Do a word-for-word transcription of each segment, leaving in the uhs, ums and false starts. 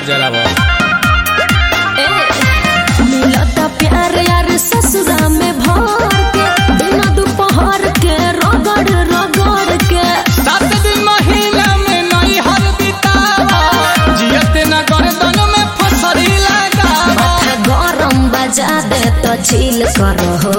जरा वो मिलता प्यार यार ससुरा में भर के बिना दोपहर के रगड़ रगड़ के सात दिन महीना में नहीं हर बितावा जियते ना गर्दन में फसरी लगावा माथा गरम बजा दे तो चिल करो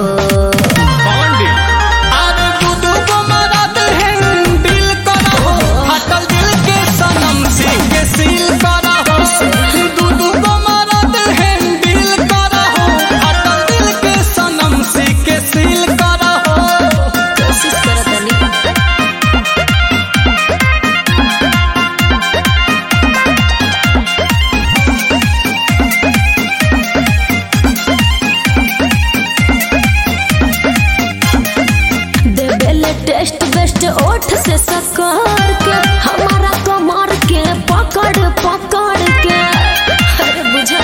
टेस्ट बेस्ट ओठ से सकर के हमारा कमर के पकड़ पकड़ के अरे बुझा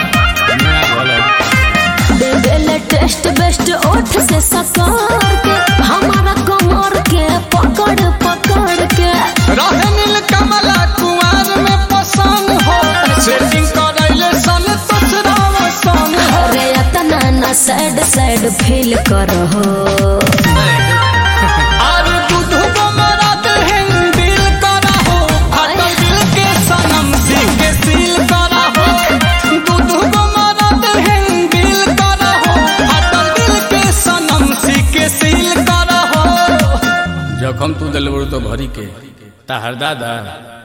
दे बेले टेस्ट बेस्ट ओठ से सकर के हमारा कमर के पकड़ पकड़ के रहे नील कमला कुआर में पसंद हो सेटिंग करैले सन ससुरावा सन अरे इतना ना सैड सैड फील करो जखम तू दिल तो भरी के ताहर दादा